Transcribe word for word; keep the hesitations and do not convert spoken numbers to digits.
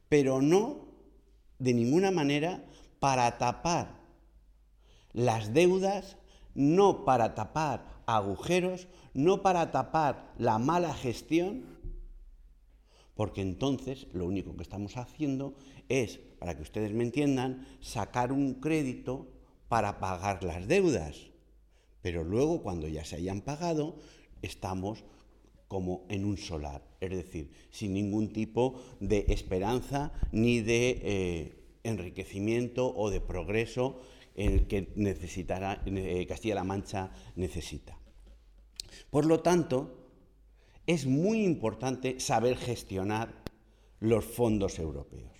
pero no de ninguna manera para tapar las deudas, no para tapar agujeros, no para tapar la mala gestión, porque entonces lo único que estamos haciendo es, para que ustedes me entiendan, sacar un crédito para pagar las deudas. Pero luego, cuando ya se hayan pagado, estamos como en un solar, es decir, sin ningún tipo de esperanza ni de eh, enriquecimiento o de progreso en el que necesitará, eh, Castilla-La Mancha necesita. Por lo tanto, es muy importante saber gestionar los fondos europeos.